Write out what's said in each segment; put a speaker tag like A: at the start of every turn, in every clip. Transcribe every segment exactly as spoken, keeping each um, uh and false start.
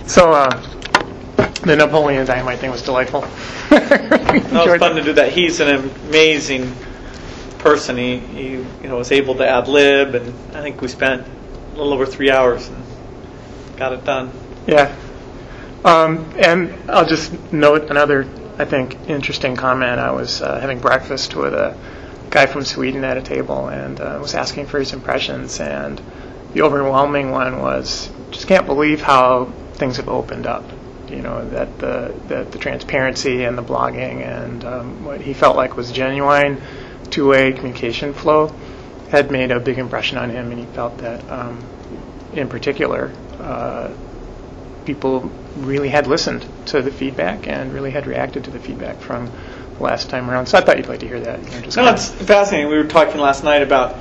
A: So uh, the Napoleon Dynamite thing was delightful.
B: It was fun to do that. He's an amazing person. He, he you know, was able to ad lib, and I think we spent a little over three hours and got it done.
A: Yeah. Um, and I'll just note another, I think, interesting comment. I was uh, having breakfast with a guy from Sweden at a table and uh, was asking for his impressions, and the overwhelming one was, just can't believe how things have opened up. You know, that the that the transparency and the blogging and um, what he felt like was genuine two-way communication flow had made a big impression on him, and he felt that, um, in particular, uh, people really had listened to the feedback and really had reacted to the feedback from the last time around. So I thought you'd like to hear that. You know, just
B: no, it's fascinating. We were talking last night about,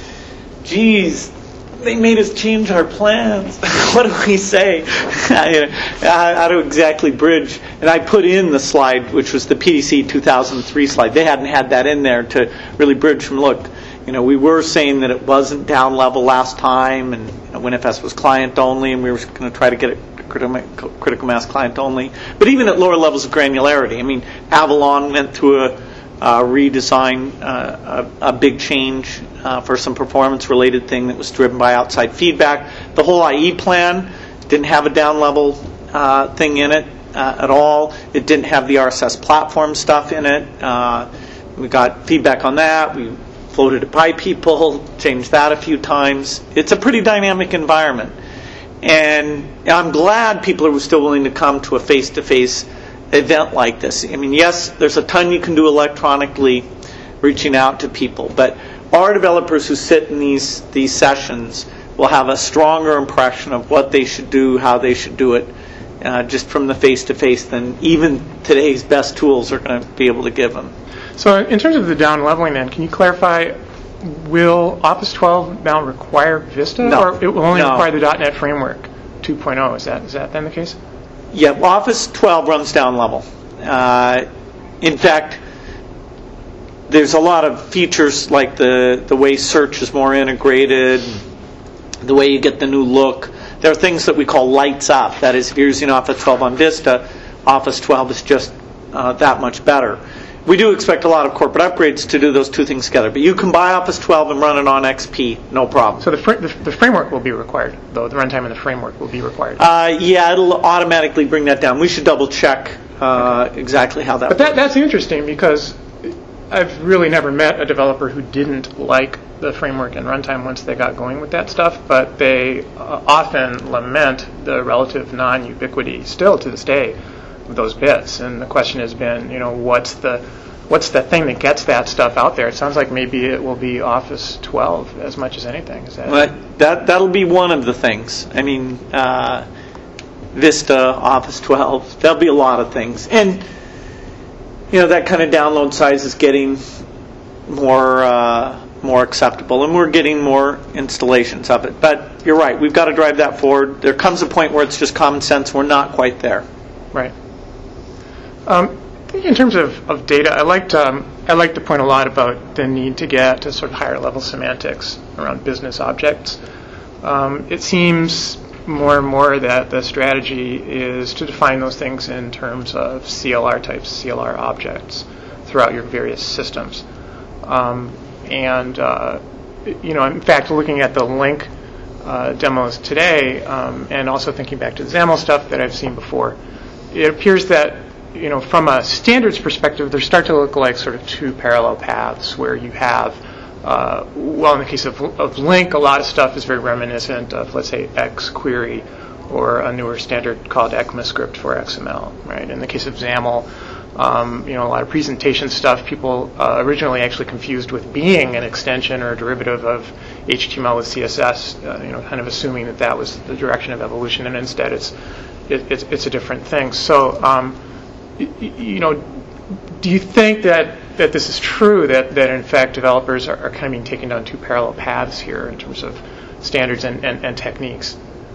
B: geez, they made us change our plans. What do we say? How to exactly bridge? And I put in the slide, which was the P D C two thousand three slide. They hadn't had that in there to really bridge from, look, you know, we were saying that it wasn't down level last time, and you know, WinFS was client only, and we were going to try to get it critical mass client only. But even at lower levels of granularity, I mean, Avalon went through a uh, redesign, uh, a, a big change uh, for some performance-related thing that was driven by outside feedback. The whole I E plan didn't have a down-level uh, thing in it uh, at all. It didn't have the R S S platform stuff in it. Uh, we got feedback on that. We floated it by people, changed that a few times. It's a pretty dynamic environment. And I'm glad people are still willing to come to a face-to-face event like this. I mean, yes, there's a ton you can do electronically, reaching out to people, but our developers who sit in these these sessions will have a stronger impression of what they should do, how they should do it, uh, just from the face-to-face than even today's best tools are going to be able to give them.
A: So in terms of the down-leveling then, can you clarify, will Office twelve now require Vista,
B: no.
A: or it will only
B: no.
A: require the .dot net Framework two point oh? Is that is that then the case?
B: Yeah, Office twelve runs down level. Uh, in fact, there's a lot of features like the, the way search is more integrated, the way you get the new look. There are things that we call lights up. That is, if you're using Office twelve on Vista, Office twelve is just uh, that much better. We do expect a lot of corporate upgrades to do those two things together. But you can buy Office twelve and run it on X P, no problem.
A: So the, fr- the, the framework will be required, though. The runtime in the framework will be required.
B: Uh, yeah, it'll automatically bring that down. We should double check uh, okay. exactly how that
A: but
B: works.
A: But that, that's interesting because I've really never met a developer who didn't like the framework and runtime once they got going with that stuff, but they uh, often lament the relative non-ubiquity still to this day of those bits. And the question has been, you know, what's the what's the thing that gets that stuff out there? It sounds like maybe it will be Office twelve as much as anything. Is that
B: well, that that'll be one of the things. I mean, uh, Vista, Office twelve, there'll be a lot of things. And you know, that kind of download size is getting more uh, more acceptable, and we're getting more installations of it. But you're right, we've got to drive that forward. There comes a point where it's just common sense. We're not quite there.
A: Right. Um, I think in terms of, of data, I liked um, I like to point a lot about the need to get to sort of higher level semantics around business objects. Um, it seems more and more that the strategy is to define those things in terms of C L R types, C L R objects throughout your various systems. Um, and, uh, you know, in fact, looking at the Link uh, demos today um, and also thinking back to the XAML stuff that I've seen before, it appears that, you know, from a standards perspective, they start to look like sort of two parallel paths where you have Uh, well, in the case of, of Link, a lot of stuff is very reminiscent of, let's say, xQuery or a newer standard called ECMAScript for X M L, right? In the case of XAML, um, you know, a lot of presentation stuff people uh, originally actually confused with being an extension or a derivative of H T M L with C S S, uh, you know, kind of assuming that that was the direction of evolution, and instead it's it, it's, it's a different thing. So, um, y- you know, do you think that that this is true, that, that in fact developers are, are kind of being taken down two parallel paths here in terms of standards and, and, and techniques?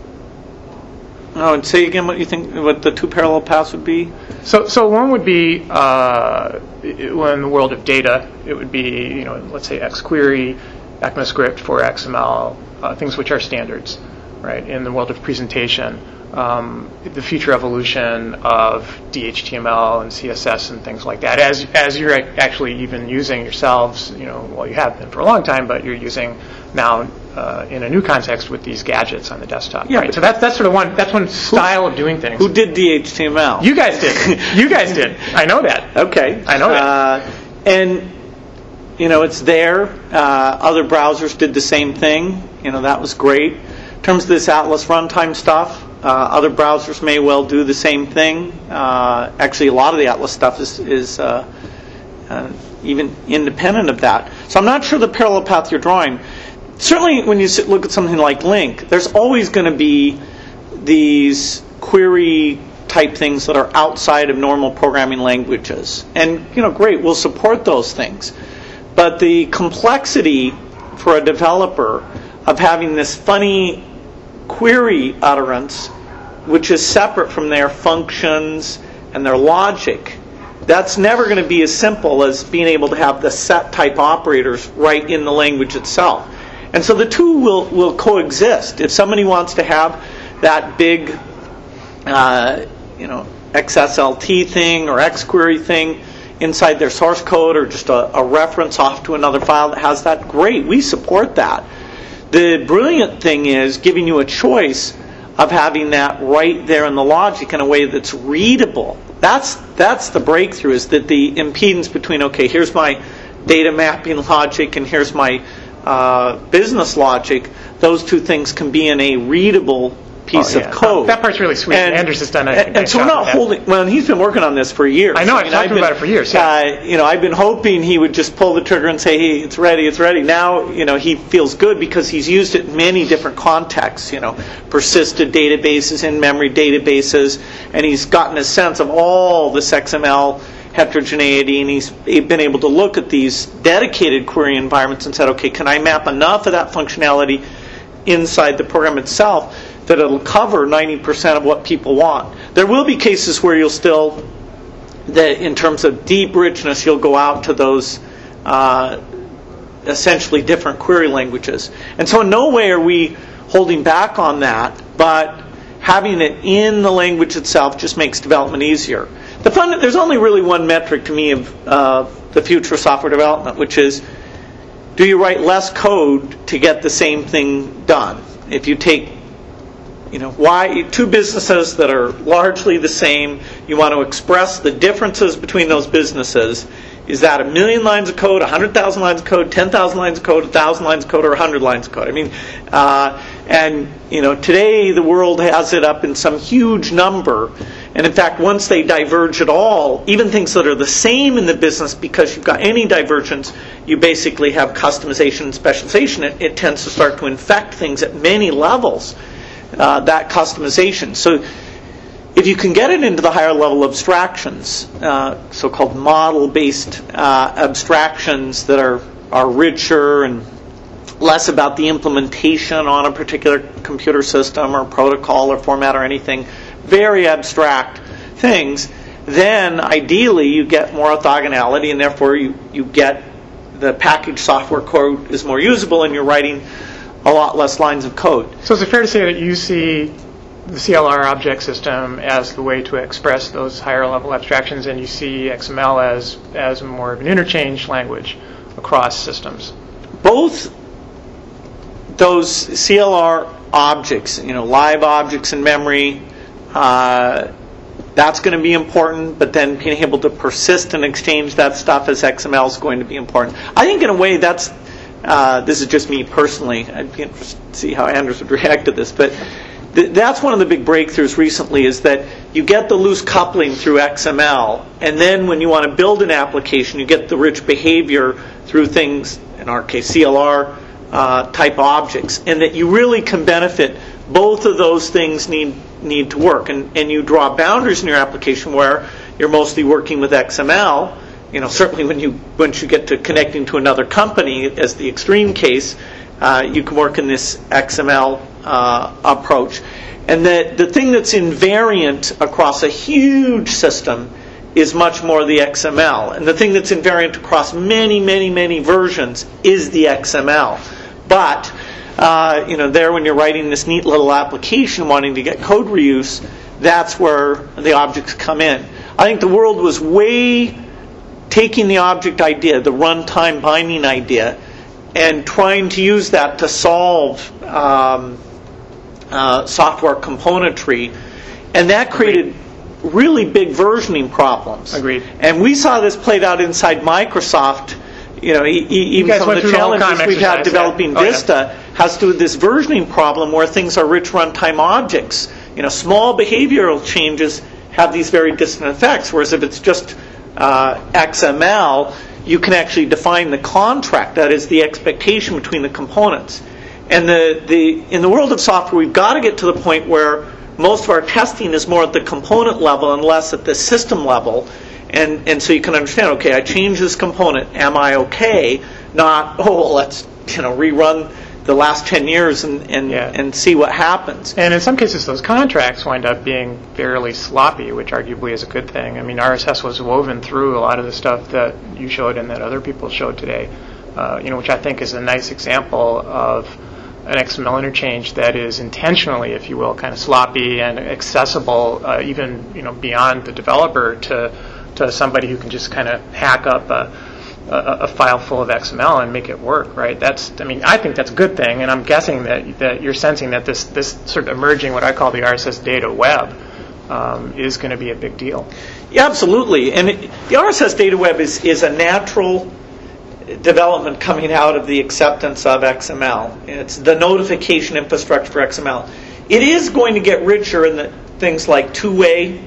B: Oh, and say again what you think, what the two parallel paths would be?
A: So so one would be, uh, well, in the world of data, it would be, you know, let's say xQuery, ECMAScript for X M L, uh, things which are standards, right, in the world of presentation, um, the future evolution of D H T M L and C S S and things like that, as as you're actually even using yourselves, you know, well, you have been for a long time, but you're using now uh, in a new context with these gadgets on the desktop.
B: Yeah,
A: right? So that's that's sort of one that's one style of doing things.
B: Who did D H T M L?
A: You guys did. You guys did. I know that.
B: Okay.
A: I know that.
B: Uh, and, you know, it's there. Uh, other browsers did the same thing. You know, that was great. In terms of this Atlas runtime stuff, uh, other browsers may well do the same thing. Uh, actually, a lot of the Atlas stuff is, is uh, uh, even independent of that. So I'm not sure the parallel path you're drawing. Certainly, when you sit, look at something like LINQ, there's always going to be these query type things that are outside of normal programming languages. And, you know, great, we'll support those things. But the complexity for a developer of having this funny query utterance, which is separate from their functions and their logic, that's never going to be as simple as being able to have the set type operators right in the language itself. And so the two will, will coexist. If somebody wants to have that big uh, you know, X S L T thing or X query thing inside their source code, or just a, a reference off to another file that has that, great, we support that. The brilliant thing is giving you a choice of having that right there in the logic in a way that's readable. That's that's the breakthrough, is that the impedance between, okay, here's my data mapping logic and here's my uh, business logic, those two things can be in a readable piece
A: oh, yeah.
B: of code.
A: That part's really sweet.
B: And,
A: Anders has done a
B: And,
A: nice
B: and so we're not holding, well, and he's been working on this for years.
A: I know, I've
B: I mean,
A: talked
B: I've
A: to him
B: been,
A: about it for years. Yeah.
B: Uh, you know, I've been hoping he would just pull the trigger and say, hey, it's ready, it's ready. Now, you know, he feels good because he's used it in many different contexts, you know, persisted databases, in-memory databases, and he's gotten a sense of all this X M L heterogeneity, and he's been able to look at these dedicated query environments and said, okay, can I map enough of that functionality inside the program itself that it'll cover ninety percent of what people want. There will be cases where you'll still, that in terms of deep richness, you'll go out to those uh, essentially different query languages. And so in no way are we holding back on that, but having it in the language itself just makes development easier. The fun, there's only really one metric to me of uh, the future of software development, which is, do you write less code to get the same thing done? If you take You know, why two businesses that are largely the same, you want to express the differences between those businesses. Is that a million lines of code, one hundred thousand lines of code, ten thousand lines of code, one thousand lines of code, or one hundred lines of code? I mean, uh, and, you know, today the world has it up in some huge number. And in fact, once they diverge at all, even things that are the same in the business, because you've got any divergence, you basically have customization and specialization. It, it tends to start to infect things at many levels. Uh, that customization. So if you can get it into the higher level abstractions, uh, so-called model-based uh, abstractions that are, are richer and less about the implementation on a particular computer system or protocol or format or anything, very abstract things, then ideally you get more orthogonality, and therefore you, you get the packaged software code is more usable and you're writing a lot less lines of code.
A: So is it fair to say that you see the C L R object system as the way to express those higher level abstractions, and you see X M L as as more of an interchange language across systems?
B: Both those C L R objects, you know, live objects in memory, uh, that's going to be important, but then being able to persist and exchange that stuff as X M L is going to be important. I think in a way that's Uh, this is just me personally. I'd be interested to see how Anders would react to this. But th- that's one of the big breakthroughs recently, is that you get the loose coupling through X M L, and then when you want to build an application, you get the rich behavior through things, in our case, C L R uh, type objects, and that you really can benefit. Both of those things need need to work, and, and you draw boundaries in your application where you're mostly working with X M L. You know, certainly when you once you get to connecting to another company, as the extreme case, uh, you can work in this X M L uh, approach. And the the thing that's invariant across a huge system is much more the X M L. And the thing that's invariant across many, many, many versions is the X M L. But uh, you know, there when you're writing this neat little application wanting to get code reuse, that's where the objects come in. I think the world was way taking the object idea, the runtime binding idea, and trying to use that to solve um, uh, software componentry. And that created Agreed. really big versioning problems.
A: Agreed.
B: And we saw this played out inside Microsoft. You know, e- e- even some of the challenges we've had developing yeah. oh, Vista yeah. has to do with this versioning problem where things are rich runtime objects. You know, small behavioral changes have these very distant effects, whereas if it's just uh, X M L, you can actually define the contract, that is the expectation between the components. And the, the in the world of software, we've got to get to the point where most of our testing is more at the component level and less at the system level. And and so you can understand, okay, I changed this component, am I okay? Not, oh, well, let's you know rerun the last ten years and and,
A: yeah.
B: and see what happens.
A: And in some cases, those contracts wind up being fairly sloppy, which arguably is a good thing. I mean, R S S was woven through a lot of the stuff that you showed and that other people showed today, uh, you know, which I think is a nice example of an X M L interchange that is intentionally, if you will, kind of sloppy and accessible, uh, even you know beyond the developer to to somebody who can just kind of hack up a, a, a file full of X M L and make it work, right? That's, I mean, I think that's a good thing, and I'm guessing that that you're sensing that this this sort of emerging, what I call the R S S data web, um, is going to be a big deal.
B: Yeah, absolutely. And it, the R S S data web is is a natural development coming out of the acceptance of X M L. It's the notification infrastructure for X M L. It is going to get richer in the things like two-way.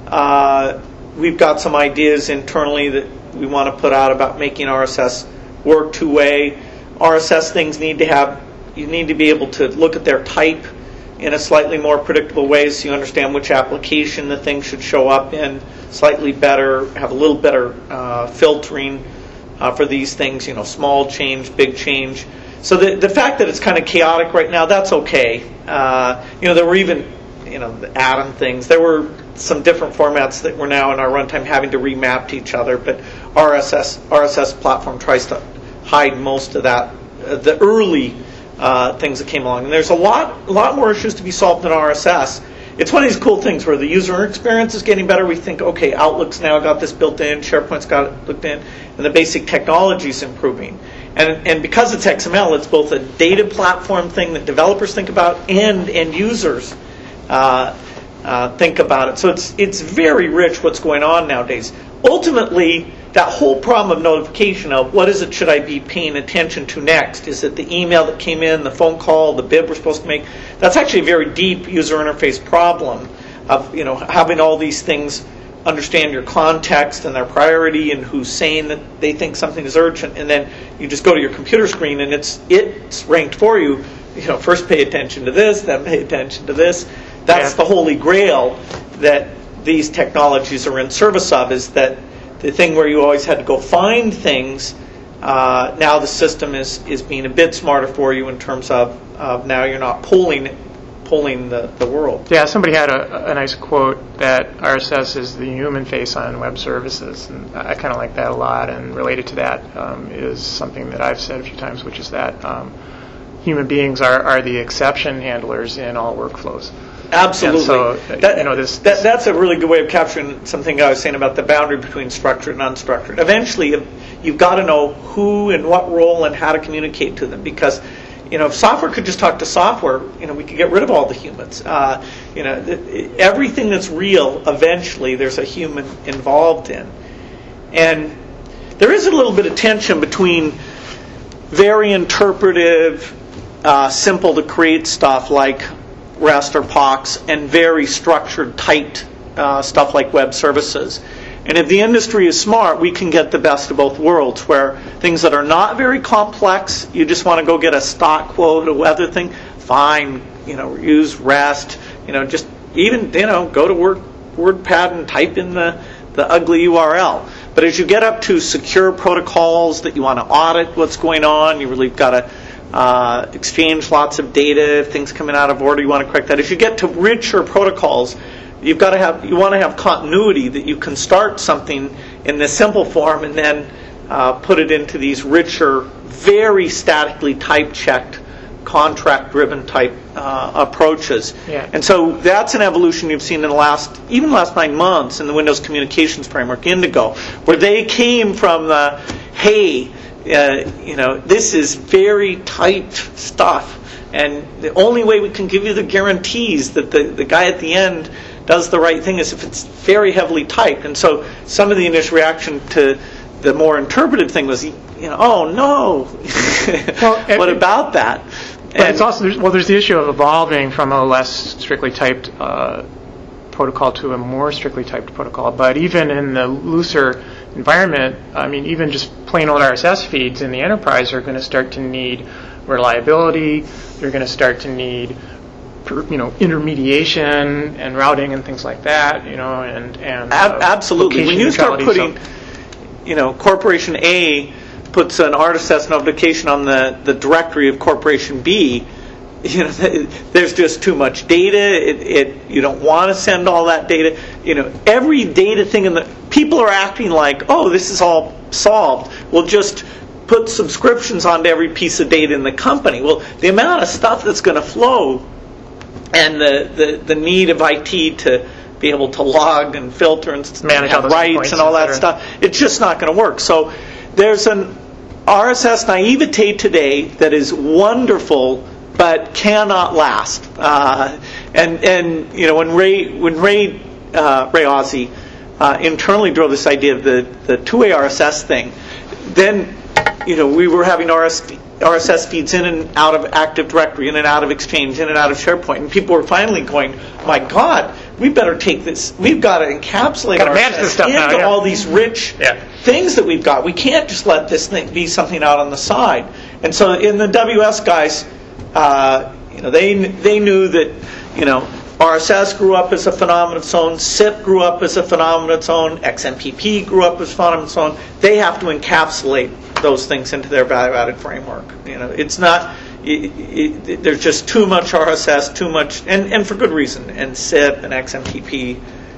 B: Uh, we've got some ideas internally that we want to put out about making R S S work two-way. R S S things need to have, you need to be able to look at their type in a slightly more predictable way so you understand which application the thing should show up in slightly better, have a little better uh, filtering uh, for these things, you know, small change, big change. So the the fact that it's kind of chaotic right now, that's okay. Uh, you know, there were even, you know, the Atom things. There were some different formats that we're now in our runtime having to remap to each other, but R S S R S S platform tries to hide most of that, uh, the early uh, things that came along. And there's a lot, a lot more issues to be solved in R S S. It's one of these cool things where the user experience is getting better. We think, okay, Outlook's now got this built in, SharePoint's got it built in, and the basic technology is improving. And and because it's X M L, it's both a data platform thing that developers think about and end users uh, uh, think about it. So it's it's very rich what's going on nowadays. Ultimately, that whole problem of notification of what is it should I be paying attention to next? Is it the email that came in, the phone call, the bid we're supposed to make? That's actually a very deep user interface problem of, you know, having all these things understand your context and their priority and who's saying that they think something is urgent, and then you just go to your computer screen and it's it's ranked for you. You know, first pay attention to this, then pay attention to this. That's yeah. the holy grail that these technologies are in service of, is that the thing where you always had to go find things, uh, now the system is, is being a bit smarter for you in terms of, of now you're not pulling pulling the, the world.
A: Yeah, somebody had a, a nice quote that R S S is the human face on web services, and I kind of like that a lot. And related to that um, is something that I've said a few times, which is that um, human beings are, are the exception handlers in all workflows.
B: Absolutely.
A: And so,
B: that,
A: you know, this,
B: that,
A: this
B: that's a really good way of capturing something I was saying about the boundary between structured and unstructured. Eventually, you've got to know who and what role and how to communicate to them, because, you know, if software could just talk to software, you know, we could get rid of all the humans. Uh, you know, everything that's real, eventually, there's a human involved in. And there is a little bit of tension between very interpretive, uh, simple to create stuff like REST or POX and very structured, tight uh, stuff like web services. And if the industry is smart, we can get the best of both worlds, where things that are not very complex, you just want to go get a stock quote, a weather thing, fine, you know, use REST, you know, just even, you know, go to Word, WordPad and type in the, the ugly U R L. But as you get up to secure protocols that you want to audit what's going on, you really got to uh, exchange lots of data. If things coming out of order, you want to correct that. As you get to richer protocols, you've got to have, you want to have continuity, that you can start something in this simple form and then uh, put it into these richer, very statically type-checked contract-driven type uh, approaches.
A: Yeah.
B: And so that's an evolution you've seen in the last, even the last nine months in the Windows Communications Framework, Indigo, where they came from the, hey, uh, you know, this is very tight stuff, and the only way we can give you the guarantees that the, the guy at the end does the right thing is if it's very heavily typed. And so some of the initial reaction to the more interpretive thing was, you know, oh no, well, what it, about that?
A: But and it's also, well, there's the issue of evolving from a less strictly typed uh, protocol to a more strictly typed protocol. But even in the looser environment, I mean, even just plain old R S S feeds in the enterprise are going to start to need reliability. They're going to start to need, you know, intermediation and routing and things like that. You know, and and
B: uh, absolutely. When you start putting,
A: so,
B: you know, Corporation A puts an R S S notification on the, the directory of Corporation B, you know, there's just too much data. It, it you don't want to send all that data. You know, every data thing in the people are acting like, oh, this is all solved. We'll just put subscriptions onto every piece of data in the company. Well, the amount of stuff that's going to flow, and the, the, the need of I T to be able to log and filter and
A: manage
B: have rights and all that stuff, it's just not going to work. So there's an R S S naivete today that is wonderful, but cannot last. Uh, and and you know when Ray when Ray uh, Ray Ozzie uh, internally drove this idea of the the two-way R S S thing, then you know we were having R S S feeds in and out of Active Directory, in and out of Exchange, in and out of SharePoint, and people were finally going, my God, we better take this. We've got to encapsulate
A: Gotta
B: R S S
A: this stuff
B: into
A: now, yeah.
B: all these rich
A: yeah.
B: things that we've got. We can't just let this thing be something out on the side. And so, in the W S guys, uh, you know, they they knew that, you know, R S S grew up as a phenomenon of its own, S I P grew up as a phenomenon of its own, X M P P grew up as a phenomenon of its own. They have to encapsulate those things into their value-added framework. You know, it's not. It, it, there's just too much R S S, too much, and, and for good reason, and S I P and X M P P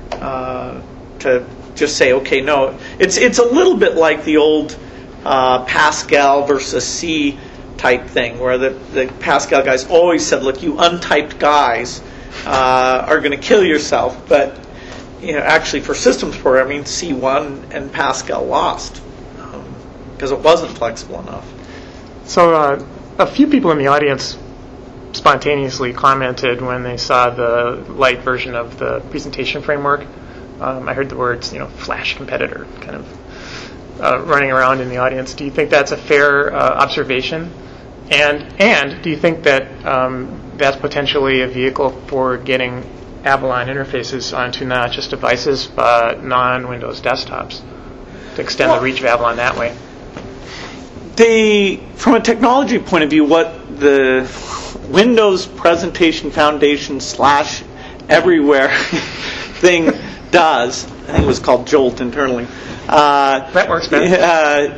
B: uh, to just say, okay, no. It's it's a little bit like the old uh, Pascal versus C type thing, where the, the Pascal guys always said, look, you untyped guys uh, are going to kill yourself. But you know, actually, for systems programming, C won and Pascal lost because um, it wasn't flexible enough.
A: So. Uh, A few people in the audience spontaneously commented when they saw the light version of the presentation framework. Um, I heard the words, you know, flash competitor kind of uh, running around in the audience. Do you think that's a fair uh, observation? And and do you think that um, that's potentially a vehicle for getting Avalon interfaces onto not just devices but non-Windows desktops to extend well, the reach of Avalon that way?
B: They, from a technology point of view, what the Windows Presentation Foundation slash everywhere thing does, I think it was called Jolt internally. Uh,
A: that works better.
B: Uh,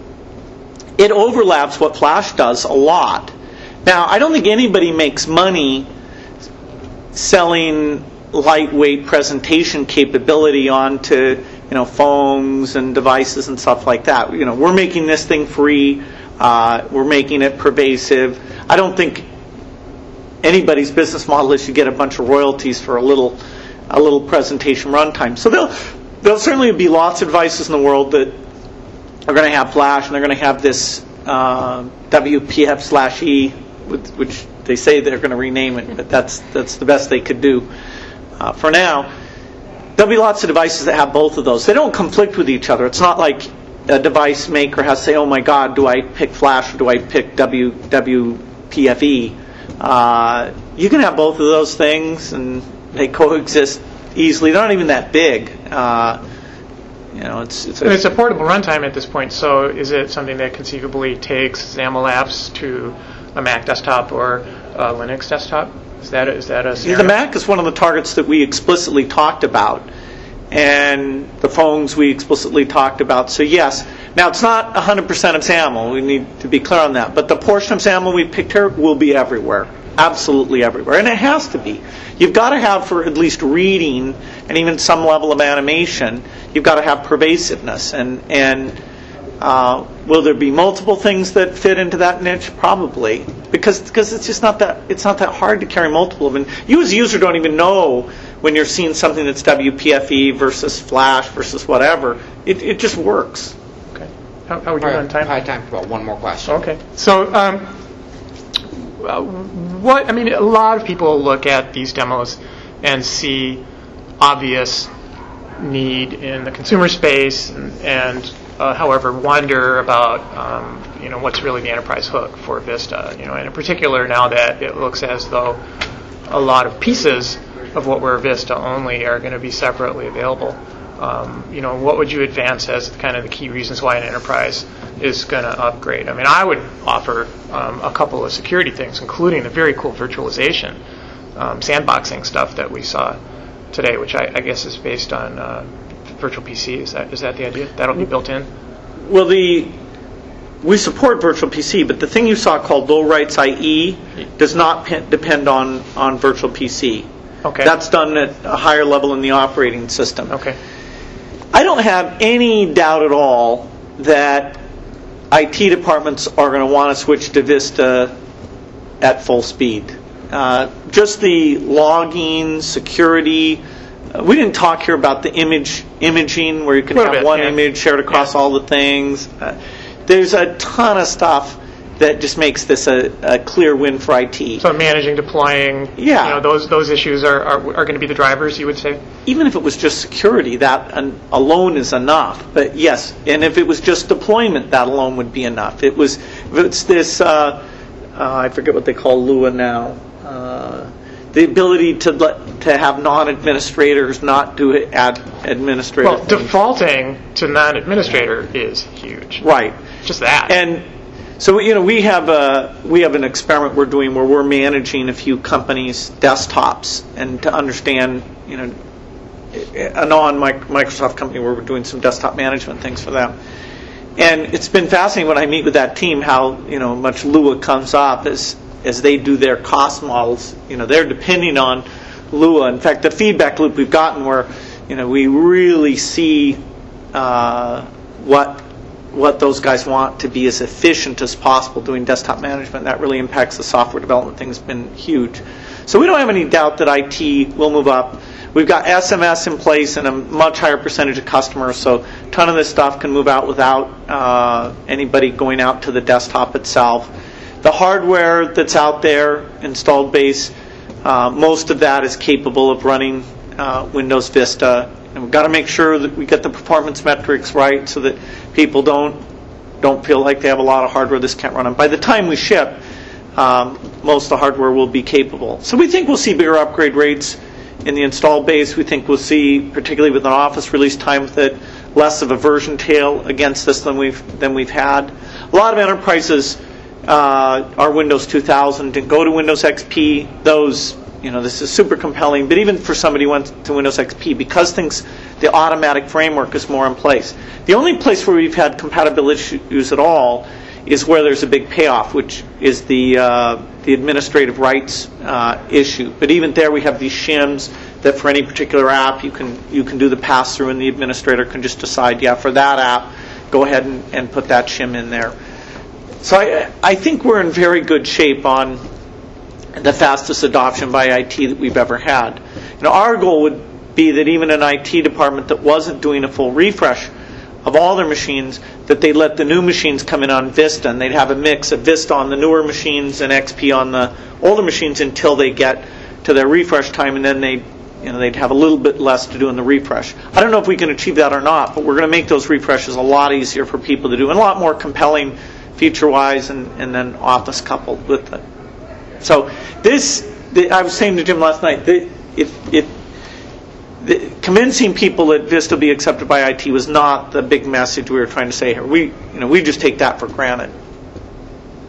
B: it overlaps what Flash does a lot. Now, I don't think anybody makes money selling lightweight presentation capability onto, you know, phones and devices and stuff like that. You know, we're making this thing free. Uh, we're making it pervasive. I don't think anybody's business model is to get a bunch of royalties for a little, a little presentation runtime. So there'll there'll certainly be lots of devices in the world that are going to have Flash, and they're going to have this uh, W P F slash E, which they say they're going to rename it, but that's that's the best they could do uh, for now. There'll be lots of devices that have both of those. They don't conflict with each other. It's not like a device maker has to say, oh my God, do I pick Flash or do I pick w, W P F E? Uh, you can have both of those things and they coexist easily. They're not even that big. Uh, you know, it's it's a,
A: it's a portable runtime at this point, so is it something that conceivably takes XAML apps to a Mac desktop or a Linux desktop? Is that a, is that a scenario?
B: The Mac is one of the targets that we explicitly talked about, and the phones we explicitly talked about. So yes, now it's not one hundred percent of XAML. We need to be clear on that. But the portion of XAML we picked here will be everywhere, absolutely everywhere, and it has to be. You've got to have, for at least reading and even some level of animation, you've got to have pervasiveness, and and Uh, will there be multiple things that fit into that niche? Probably, because because it's just not that it's not that hard to carry multiple of them. You as a user don't even know when you're seeing something that's W P F E versus Flash versus whatever. It it just works.
A: Okay. How, how are we doing on time?
C: I have time for about one more question.
A: Okay. So, um, uh, what I mean, a lot of people look at these demos and see obvious need in the consumer space, and, and uh, however, wonder about um, you know what's really the enterprise hook for Vista. You know, and in particular, now that it looks as though a lot of pieces of what were Vista only are going to be separately available. Um, you know, what would you advance as kind of the key reasons why an enterprise is going to upgrade? I mean, I would offer um, a couple of security things, including the very cool virtualization, um, sandboxing stuff that we saw today, which I, I guess is based on uh, virtual P C. Is that is that the idea? That'll be built in?
B: Well, the we support virtual P C, but the thing you saw called low rights I E does not pe- depend on, on virtual P C.
A: Okay.
B: That's done at a higher level in the operating system.
A: Okay.
B: I don't have any doubt at all that I T departments are going to want to switch to Vista at full speed. Uh, just the logging, security. Uh, we didn't talk here about the image imaging, where you can have
A: bit,
B: one
A: yeah.
B: image shared across
A: Yeah.
B: all the things. Uh, there's a ton of stuff that just makes this a, a clear win for I T.
A: So managing, deploying,
B: Yeah.
A: you know, those those issues are, are, are going to be the drivers, you would say?
B: Even if it was just security, that an, alone is enough. But yes, and if it was just deployment, that alone would be enough. It was if it's this, uh, uh, I forget what they call Lua now, uh, the ability to let, to have non-administrators not do it ad, administrative
A: Well,
B: things.
A: defaulting to non-administrator is huge.
B: Right.
A: Just that.
B: And so, you know, we have a we have an experiment we're doing where we're managing a few companies' desktops, and to understand, you know, a non-Microsoft company where we're doing some desktop management things for them. And it's been fascinating when I meet with that team how, you know, much Lua comes up as as they do their cost models. You know, they're depending on Lua. In fact, the feedback loop we've gotten where, you know, we really see uh, what what those guys want to be as efficient as possible doing desktop management. That really impacts the software development thing. Has been huge. So we don't have any doubt that I T will move up. We've got S M S in place and a much higher percentage of customers, so a ton of this stuff can move out without uh, anybody going out to the desktop itself. The hardware that's out there, installed base, uh, most of that is capable of running uh, Windows Vista. And we've got to make sure that we get the performance metrics right so that people don't don't feel like they have a lot of hardware this can't run on. By the time we ship, um, most of the hardware will be capable. So we think we'll see bigger upgrade rates in the installed base. We think we'll see, particularly with an Office release time with it, less of a version tail against this than we've than we've had. A lot of enterprises uh, are Windows two thousand and go to Windows X P. Those, you know, this is super compelling. But even for somebody who went to Windows X P, because things, the automatic framework is more in place. The only place where we've had compatibility issues at all is where there's a big payoff, which is the uh, the administrative rights uh, issue. But even there, we have these shims that for any particular app, you can you can do the pass through, and the administrator can just decide, yeah, for that app, go ahead and, and put that shim in there. So I I think we're in very good shape on the fastest adoption by I T that we've ever had. You know, our goal would be that even an I T department that wasn't doing a full refresh of all their machines, that they'd let the new machines come in on Vista, and they'd have a mix of Vista on the newer machines and X P on the older machines until they get to their refresh time, and then they, you know, they'd have a little bit less to do in the refresh. I don't know if we can achieve that or not, but we're going to make those refreshes a lot easier for people to do, and a lot more compelling feature-wise, and, and then Office coupled with it. So this, the, I was saying to Jim last night, the, if it. The, convincing people that Vista will be accepted by I T was not the big message we were trying to say here. We, you know, we just take that for granted.